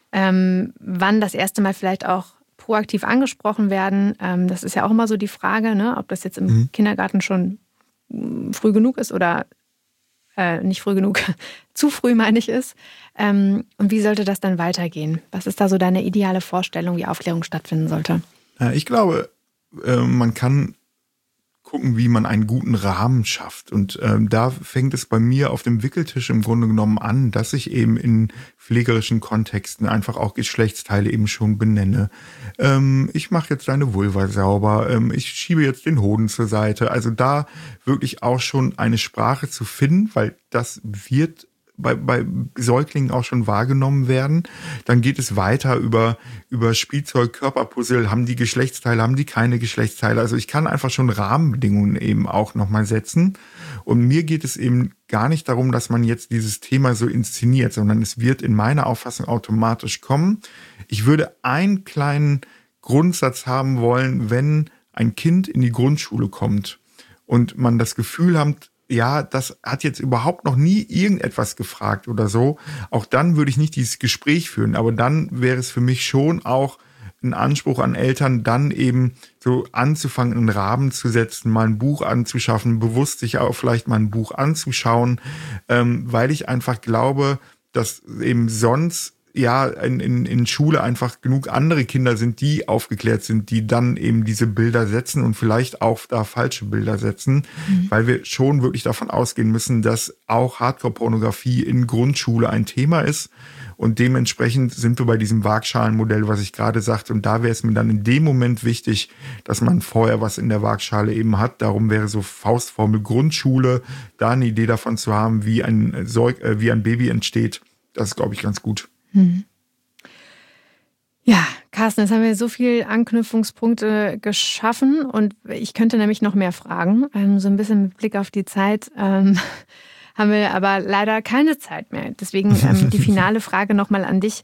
wann das erste Mal vielleicht auch proaktiv angesprochen werden? Das ist ja auch immer so die Frage, ne? Ob das jetzt im Kindergarten schon früh genug ist oder nicht früh genug, zu früh meine ich ist. Und wie sollte das dann weitergehen? Was ist da so deine ideale Vorstellung, wie Aufklärung stattfinden sollte? Ich glaube, man kann gucken, wie man einen guten Rahmen schafft. Und da fängt es bei mir auf dem Wickeltisch im Grunde genommen an, dass ich eben in pflegerischen Kontexten einfach auch Geschlechtsteile eben schon benenne. Ich mache jetzt deine Vulva sauber, ich schiebe jetzt den Hoden zur Seite. Also da wirklich auch schon eine Sprache zu finden, weil das wird bei Säuglingen auch schon wahrgenommen werden. Dann geht es weiter über Spielzeug, Körperpuzzle, haben die Geschlechtsteile, haben die keine Geschlechtsteile. Also ich kann einfach schon Rahmenbedingungen eben auch nochmal setzen. Und mir geht es eben gar nicht darum, dass man jetzt dieses Thema so inszeniert, sondern es wird in meiner Auffassung automatisch kommen. Ich würde einen kleinen Grundsatz haben wollen, wenn ein Kind in die Grundschule kommt und man das Gefühl hat, ja, das hat jetzt überhaupt noch nie irgendetwas gefragt oder so. Auch dann würde ich nicht dieses Gespräch führen. Aber dann wäre es für mich schon auch ein Anspruch an Eltern, dann eben so anzufangen, einen Rahmen zu setzen, mal ein Buch anzuschaffen, bewusst sich auch vielleicht mal ein Buch anzuschauen, weil ich einfach glaube, dass eben sonst ja in Schule einfach genug andere Kinder sind, die aufgeklärt sind, die dann eben diese Bilder setzen und vielleicht auch da falsche Bilder setzen, weil wir schon wirklich davon ausgehen müssen, dass auch Hardcore-Pornografie in Grundschule ein Thema ist und dementsprechend sind wir bei diesem Waagschalenmodell, was ich gerade sagte, und da wäre es mir dann in dem Moment wichtig, dass man vorher was in der Waagschale eben hat. Darum wäre so Faustformel Grundschule, da eine Idee davon zu haben, wie ein Baby entsteht, das ist, glaube ich, ganz gut. Ja, Carsten, jetzt haben wir so viele Anknüpfungspunkte geschaffen und ich könnte nämlich noch mehr fragen. So ein bisschen mit Blick auf die Zeit haben wir aber leider keine Zeit mehr. Deswegen die finale Frage nochmal an dich.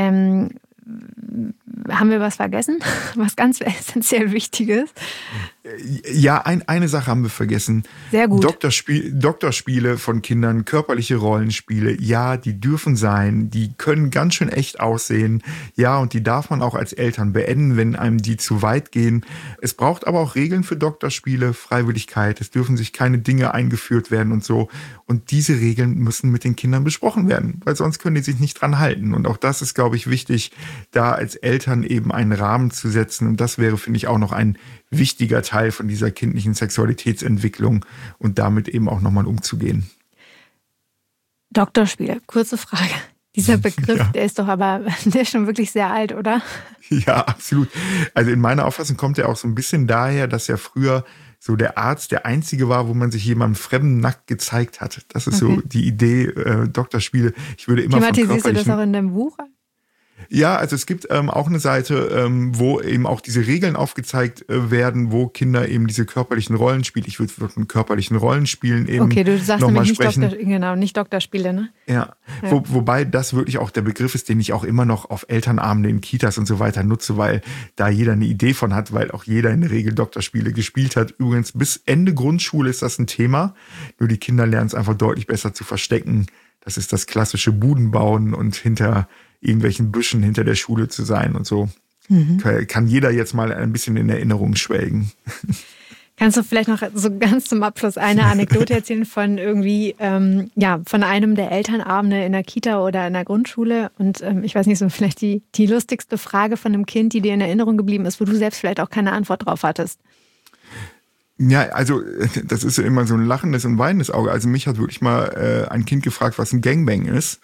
Haben wir was vergessen? Was ganz essentiell Wichtiges? Ja, eine Sache haben wir vergessen. Sehr gut. Doktorspiele von Kindern, körperliche Rollenspiele, ja, die dürfen sein, die können ganz schön echt aussehen. Ja, und die darf man auch als Eltern beenden, wenn einem die zu weit gehen. Es braucht aber auch Regeln für Doktorspiele, Freiwilligkeit. Es dürfen sich keine Dinge eingeführt werden und so. Und diese Regeln müssen mit den Kindern besprochen werden, weil sonst können die sich nicht dran halten. Und auch das ist, glaube ich, wichtig, da als Eltern eben einen Rahmen zu setzen. Und das wäre, finde ich, auch noch ein wichtiger Teil von dieser kindlichen Sexualitätsentwicklung und damit eben auch nochmal umzugehen. Doktorspiele, kurze Frage. Dieser Begriff, ja. Der ist schon wirklich sehr alt, oder? Ja, absolut. Also in meiner Auffassung kommt er auch so ein bisschen daher, dass ja früher so der Arzt der Einzige war, wo man sich jemandem Fremden nackt gezeigt hat. Das ist so die Idee, Doktorspiele. Ich würde immer thematisierst du das auch in deinem Buch? Ja, also es gibt auch eine Seite, wo eben auch diese Regeln aufgezeigt werden, wo Kinder eben diese körperlichen Rollenspiele, ich würde von körperlichen Rollenspielen eben okay, du sagst nochmal nämlich sprechen. Nicht Doktorspiele, ne? Ja. Wobei das wirklich auch der Begriff ist, den ich auch immer noch auf Elternabenden in Kitas und so weiter nutze, weil da jeder eine Idee von hat, weil auch jeder in der Regel Doktorspiele gespielt hat. Übrigens, bis Ende Grundschule ist das ein Thema, nur die Kinder lernen es einfach deutlich besser zu verstecken. Das ist das klassische Budenbauen und hinter irgendwelchen Büschen hinter der Schule zu sein und so. Kann jeder jetzt mal ein bisschen in Erinnerung schwelgen. Kannst du vielleicht noch so ganz zum Abschluss eine Anekdote erzählen von irgendwie, von einem der Elternabende in der Kita oder in der Grundschule? Und ich weiß nicht, so vielleicht die lustigste Frage von einem Kind, die dir in Erinnerung geblieben ist, wo du selbst vielleicht auch keine Antwort drauf hattest. Ja, also das ist ja immer so ein lachendes und weinendes Auge. Also mich hat wirklich mal ein Kind gefragt, was ein Gangbang ist,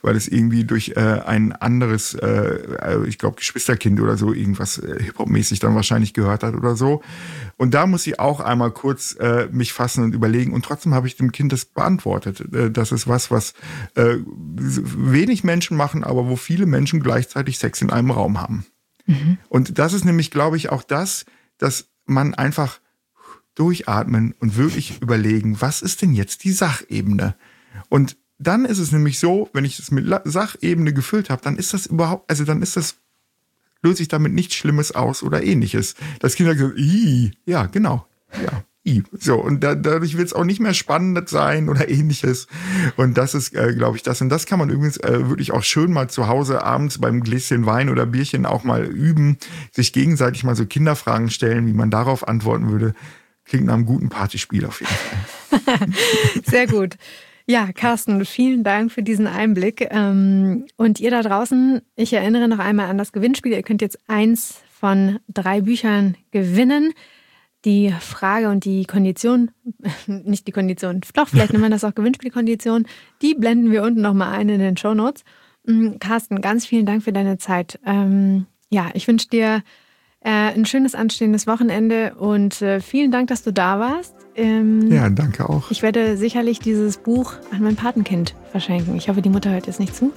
weil es irgendwie durch ein anderes, ich glaube Geschwisterkind oder so, irgendwas Hip-Hop-mäßig dann wahrscheinlich gehört hat oder so. Und da muss ich auch einmal kurz mich fassen und überlegen. Und trotzdem habe ich dem Kind das beantwortet. Das ist was wenig Menschen machen, aber wo viele Menschen gleichzeitig Sex in einem Raum haben. Mhm. Und das ist nämlich, glaube ich, auch das, dass man einfach durchatmen und wirklich überlegen, was ist denn jetzt die Sachebene? Und dann ist es nämlich so, wenn ich das mit Sachebene gefüllt habe, dann ist das überhaupt, löse ich damit nichts Schlimmes aus oder ähnliches. Das Kind sagt so, ja, genau, ja. So, und dadurch wird es auch nicht mehr spannend sein oder ähnliches. Und das ist, glaube ich, das. Und das kann man übrigens wirklich auch schön mal zu Hause abends beim Gläschen Wein oder Bierchen auch mal üben, sich gegenseitig mal so Kinderfragen stellen, wie man darauf antworten würde. Klingt nach einem guten Partyspiel auf jeden Fall. Sehr gut. Ja, Carsten, vielen Dank für diesen Einblick. Und ihr da draußen, ich erinnere noch einmal an das Gewinnspiel. Ihr könnt jetzt 1 von 3 Büchern gewinnen. Die Frage und die Kondition, nicht die Kondition, doch, vielleicht nennt man das auch Gewinnspielkondition, die blenden wir unten nochmal ein in den Shownotes. Carsten, ganz vielen Dank für deine Zeit. Ich wünsche dir ein schönes anstehendes Wochenende und vielen Dank, dass du da warst. Ja, danke auch. Ich werde sicherlich dieses Buch an mein Patenkind verschenken. Ich hoffe, die Mutter hört jetzt nicht zu.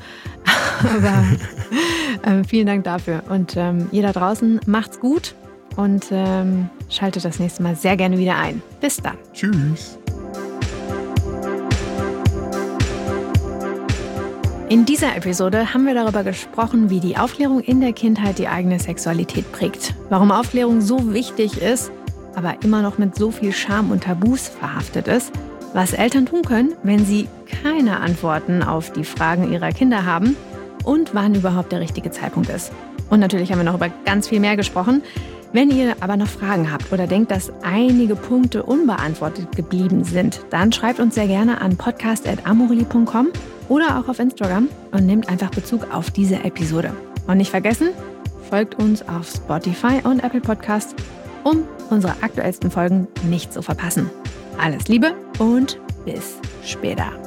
Aber vielen Dank dafür. Und ihr da draußen, macht's gut. Und schaltet das nächste Mal sehr gerne wieder ein. Bis dann. Tschüss. In dieser Episode haben wir darüber gesprochen, wie die Aufklärung in der Kindheit die eigene Sexualität prägt. Warum Aufklärung so wichtig ist, aber immer noch mit so viel Scham und Tabus verhaftet ist. Was Eltern tun können, wenn sie keine Antworten auf die Fragen ihrer Kinder haben. Und wann überhaupt der richtige Zeitpunkt ist. Und natürlich haben wir noch über ganz viel mehr gesprochen. Wenn ihr aber noch Fragen habt oder denkt, dass einige Punkte unbeantwortet geblieben sind, dann schreibt uns sehr gerne an podcast@amorelli.com oder auch auf Instagram und nehmt einfach Bezug auf diese Episode. Und nicht vergessen, folgt uns auf Spotify und Apple Podcasts, um unsere aktuellsten Folgen nicht zu verpassen. Alles Liebe und bis später.